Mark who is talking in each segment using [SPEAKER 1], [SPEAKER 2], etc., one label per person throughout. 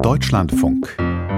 [SPEAKER 1] Deutschlandfunk.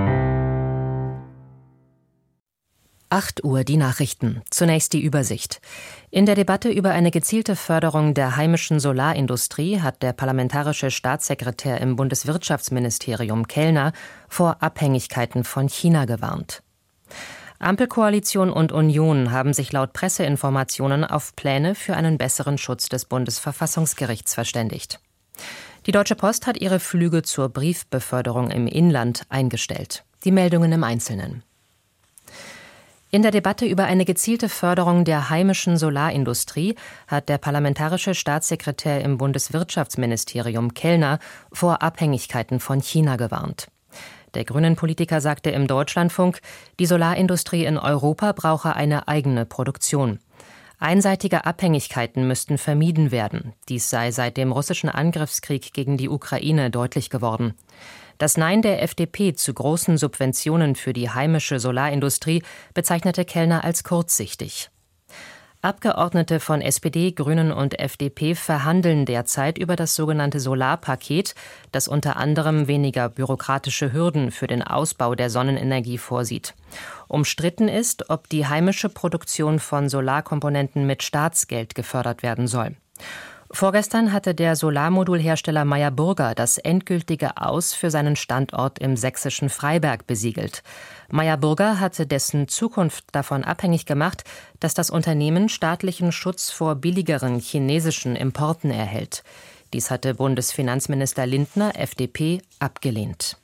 [SPEAKER 2] 8 Uhr die Nachrichten. Zunächst die Übersicht. In der Debatte über eine gezielte Förderung der heimischen Solarindustrie hat der parlamentarische Staatssekretär im Bundeswirtschaftsministerium Kellner vor Abhängigkeiten von China gewarnt. Ampelkoalition und Union haben sich laut Presseinformationen auf Pläne für einen besseren Schutz des Bundesverfassungsgerichts verständigt. Die Deutsche Post hat ihre Flüge zur Briefbeförderung im Inland eingestellt. Die Meldungen im Einzelnen. In der Debatte über eine gezielte Förderung der heimischen Solarindustrie hat der parlamentarische Staatssekretär im Bundeswirtschaftsministerium Kellner vor Abhängigkeiten von China gewarnt. Der Grünen-Politiker sagte im Deutschlandfunk, die Solarindustrie in Europa brauche eine eigene Produktion. Einseitige Abhängigkeiten müssten vermieden werden. Dies sei seit dem russischen Angriffskrieg gegen die Ukraine deutlich geworden. Das Nein der FDP zu großen Subventionen für die heimische Solarindustrie bezeichnete Kellner als kurzsichtig. Abgeordnete von SPD, Grünen und FDP verhandeln derzeit über das sogenannte Solarpaket, das unter anderem weniger bürokratische Hürden für den Ausbau der Sonnenenergie vorsieht. Umstritten ist, ob die heimische Produktion von Solarkomponenten mit Staatsgeld gefördert werden soll. Vorgestern hatte der Solarmodulhersteller Meyer Burger das endgültige Aus für seinen Standort im sächsischen Freiberg besiegelt. Meyer Burger hatte dessen Zukunft davon abhängig gemacht, dass das Unternehmen staatlichen Schutz vor billigeren chinesischen Importen erhält. Dies hatte Bundesfinanzminister Lindner, FDP, abgelehnt.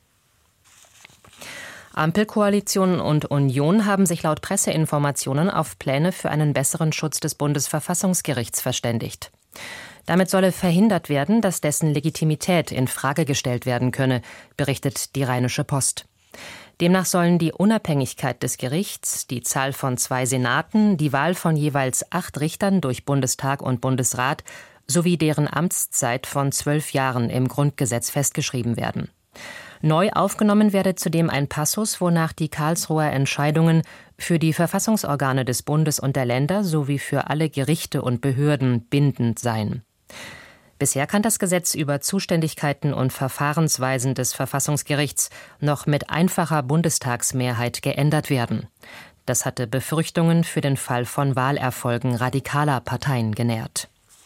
[SPEAKER 2] Ampelkoalition und Union haben sich laut Presseinformationen auf Pläne für einen besseren Schutz des Bundesverfassungsgerichts verständigt. Damit solle verhindert werden, dass dessen Legitimität in Frage gestellt werden könne, berichtet die Rheinische Post. Demnach sollen die Unabhängigkeit des Gerichts, die Zahl von 2 Senaten, die Wahl von jeweils 8 Richtern durch Bundestag und Bundesrat sowie deren Amtszeit von 12 Jahren im Grundgesetz festgeschrieben werden. Neu aufgenommen werde zudem ein Passus, wonach die Karlsruher Entscheidungen für die Verfassungsorgane des Bundes und der Länder sowie für alle Gerichte und Behörden bindend seien. Bisher kann das Gesetz über Zuständigkeiten und Verfahrensweisen des Verfassungsgerichts noch mit einfacher Bundestagsmehrheit geändert werden. Das hatte Befürchtungen für den Fall von Wahlerfolgen radikaler Parteien genährt.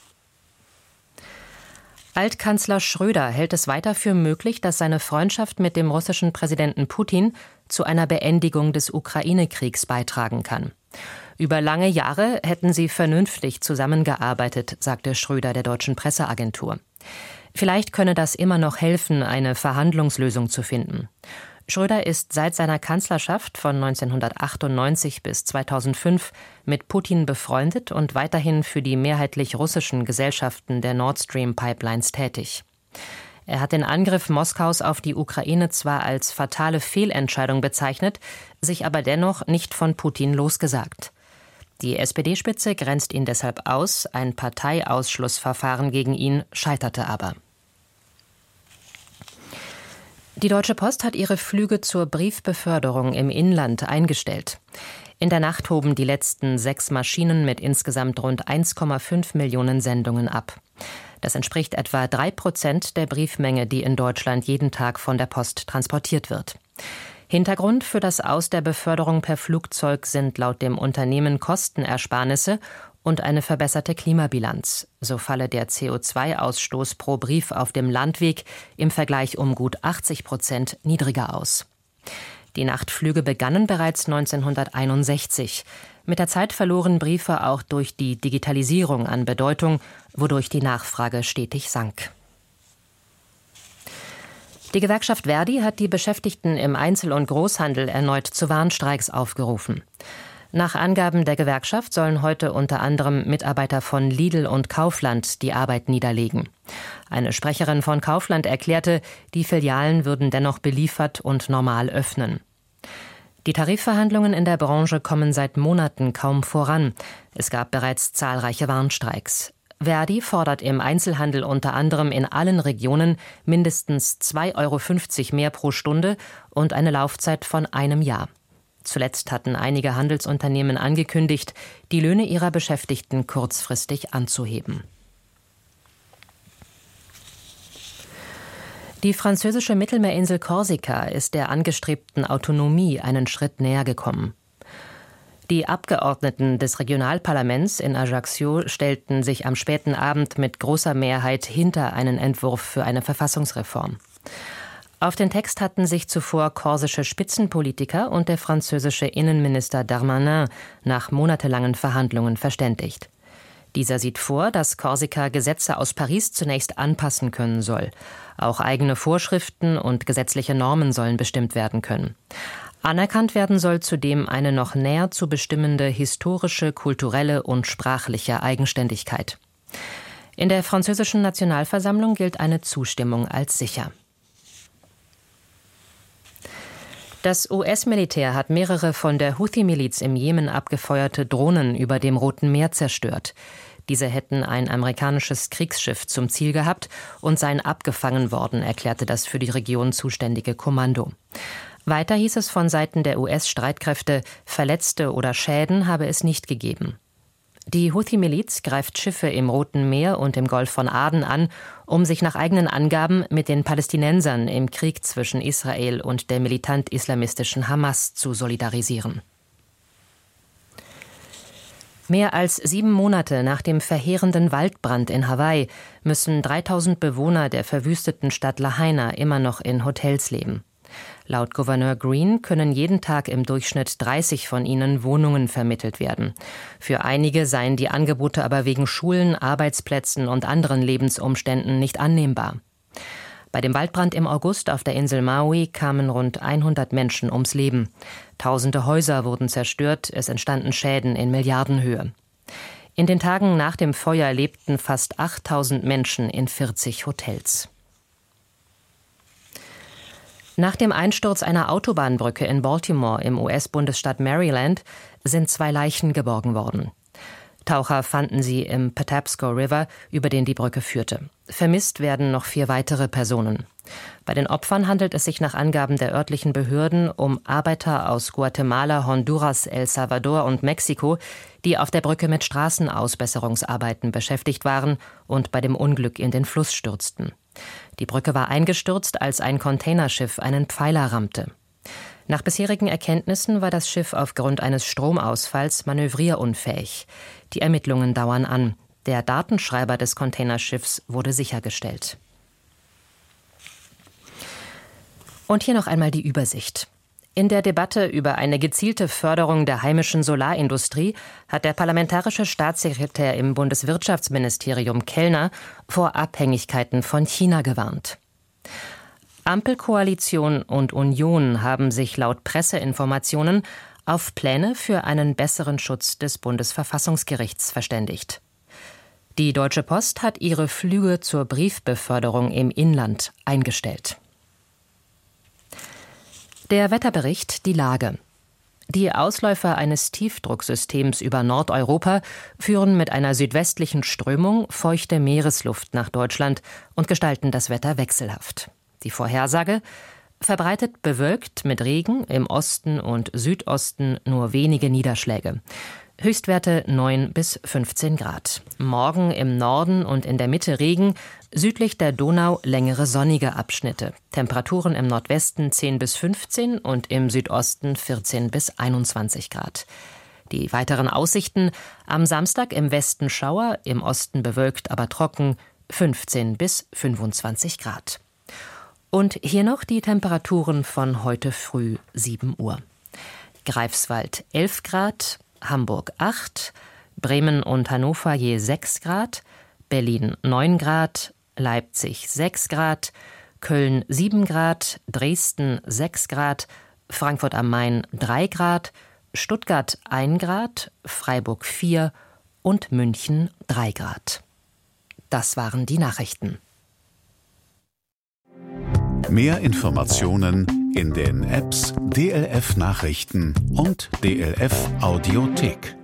[SPEAKER 2] Altkanzler Schröder hält es weiter für möglich, dass seine Freundschaft mit dem russischen Präsidenten Putin zu einer Beendigung des Ukraine-Kriegs beitragen kann. Über lange Jahre hätten sie vernünftig zusammengearbeitet, sagte Schröder der deutschen Presseagentur. Vielleicht könne das immer noch helfen, eine Verhandlungslösung zu finden. Schröder ist seit seiner Kanzlerschaft von 1998 bis 2005 mit Putin befreundet und weiterhin für die mehrheitlich russischen Gesellschaften der Nord Stream Pipelines tätig. Er hat den Angriff Moskaus auf die Ukraine zwar als fatale Fehlentscheidung bezeichnet, sich aber dennoch nicht von Putin losgesagt. Die SPD-Spitze grenzt ihn deshalb aus, ein Parteiausschlussverfahren gegen ihn scheiterte aber. Die Deutsche Post hat ihre Flüge zur Briefbeförderung im Inland eingestellt. In der Nacht hoben die letzten 6 Maschinen mit insgesamt rund 1,5 Millionen Sendungen ab. Das entspricht etwa 3% der Briefmenge, die in Deutschland jeden Tag von der Post transportiert wird. Hintergrund für das Aus der Beförderung per Flugzeug sind laut dem Unternehmen Kostenersparnisse und eine verbesserte Klimabilanz. So falle der CO2-Ausstoß pro Brief auf dem Landweg im Vergleich um gut 80% niedriger aus. Die Nachtflüge begannen bereits 1961. Mit der Zeit verloren Briefe auch durch die Digitalisierung an Bedeutung, wodurch die Nachfrage stetig sank. Die Gewerkschaft Verdi hat die Beschäftigten im Einzel- und Großhandel erneut zu Warnstreiks aufgerufen. Nach Angaben der Gewerkschaft sollen heute unter anderem Mitarbeiter von Lidl und Kaufland die Arbeit niederlegen. Eine Sprecherin von Kaufland erklärte, die Filialen würden dennoch beliefert und normal öffnen. Die Tarifverhandlungen in der Branche kommen seit Monaten kaum voran. Es gab bereits zahlreiche Warnstreiks. Verdi fordert im Einzelhandel unter anderem in allen Regionen mindestens 2,50 € mehr pro Stunde und eine Laufzeit von einem Jahr. Zuletzt hatten einige Handelsunternehmen angekündigt, die Löhne ihrer Beschäftigten kurzfristig anzuheben. Die französische Mittelmeerinsel Korsika ist der angestrebten Autonomie einen Schritt näher gekommen. Die Abgeordneten des Regionalparlaments in Ajaccio stellten sich am späten Abend mit großer Mehrheit hinter einen Entwurf für eine Verfassungsreform. Auf den Text hatten sich zuvor korsische Spitzenpolitiker und der französische Innenminister Darmanin nach monatelangen Verhandlungen verständigt. Dieser sieht vor, dass Korsika Gesetze aus Paris zunächst anpassen können soll. Auch eigene Vorschriften und gesetzliche Normen sollen bestimmt werden können. Anerkannt werden soll zudem eine noch näher zu bestimmende historische, kulturelle und sprachliche Eigenständigkeit. In der französischen Nationalversammlung gilt eine Zustimmung als sicher. Das US-Militär hat mehrere von der Houthi-Miliz im Jemen abgefeuerte Drohnen über dem Roten Meer zerstört. Diese hätten ein amerikanisches Kriegsschiff zum Ziel gehabt und seien abgefangen worden, erklärte das für die Region zuständige Kommando. Weiter hieß es von Seiten der US-Streitkräfte, Verletzte oder Schäden habe es nicht gegeben. Die Houthi-Miliz greift Schiffe im Roten Meer und im Golf von Aden an, um sich nach eigenen Angaben mit den Palästinensern im Krieg zwischen Israel und der militant-islamistischen Hamas zu solidarisieren. Mehr als 7 Monate nach dem verheerenden Waldbrand in Hawaii müssen 3000 Bewohner der verwüsteten Stadt Lahaina immer noch in Hotels leben. Laut Gouverneur Green können jeden Tag im Durchschnitt 30 von ihnen Wohnungen vermittelt werden. Für einige seien die Angebote aber wegen Schulen, Arbeitsplätzen und anderen Lebensumständen nicht annehmbar. Bei dem Waldbrand im August auf der Insel Maui kamen rund 100 Menschen ums Leben. Tausende Häuser wurden zerstört, es entstanden Schäden in Milliardenhöhe. In den Tagen nach dem Feuer lebten fast 8000 Menschen in 40 Hotels. Nach dem Einsturz einer Autobahnbrücke in Baltimore im US-Bundesstaat Maryland sind 2 Leichen geborgen worden. Taucher fanden sie im Patapsco River, über den die Brücke führte. Vermisst werden noch 4 weitere Personen. Bei den Opfern handelt es sich nach Angaben der örtlichen Behörden um Arbeiter aus Guatemala, Honduras, El Salvador und Mexiko, die auf der Brücke mit Straßenausbesserungsarbeiten beschäftigt waren und bei dem Unglück in den Fluss stürzten. Die Brücke war eingestürzt, als ein Containerschiff einen Pfeiler rammte. Nach bisherigen Erkenntnissen war das Schiff aufgrund eines Stromausfalls manövrierunfähig. Die Ermittlungen dauern an. Der Datenschreiber des Containerschiffs wurde sichergestellt. Und hier noch einmal die Übersicht. In der Debatte über eine gezielte Förderung der heimischen Solarindustrie hat der parlamentarische Staatssekretär im Bundeswirtschaftsministerium Kellner vor Abhängigkeiten von China gewarnt. Ampelkoalition und Union haben sich laut Presseinformationen auf Pläne für einen besseren Schutz des Bundesverfassungsgerichts verständigt. Die Deutsche Post hat ihre Flüge zur Briefbeförderung im Inland eingestellt. Der Wetterbericht, die Lage. Die Ausläufer eines Tiefdrucksystems über Nordeuropa führen mit einer südwestlichen Strömung feuchte Meeresluft nach Deutschland und gestalten das Wetter wechselhaft. Die Vorhersage: verbreitet bewölkt mit Regen, im Osten und Südosten nur wenige Niederschläge. Höchstwerte 9 bis 15 Grad. Morgen im Norden und in der Mitte Regen, südlich der Donau längere sonnige Abschnitte. Temperaturen im Nordwesten 10 bis 15 und im Südosten 14 bis 21 Grad. Die weiteren Aussichten: am Samstag im Westen Schauer, im Osten bewölkt, aber trocken, 15 bis 25 Grad. Und hier noch die Temperaturen von heute früh 7 Uhr. Greifswald 11 Grad, Hamburg 8, Bremen und Hannover je 6 Grad, Berlin 9 Grad, Leipzig 6 Grad, Köln 7 Grad, Dresden 6 Grad, Frankfurt am Main 3 Grad, Stuttgart 1 Grad, Freiburg 4 und München 3 Grad. Das waren die Nachrichten.
[SPEAKER 1] Mehr Informationen in den Apps DLF Nachrichten und DLF Audiothek.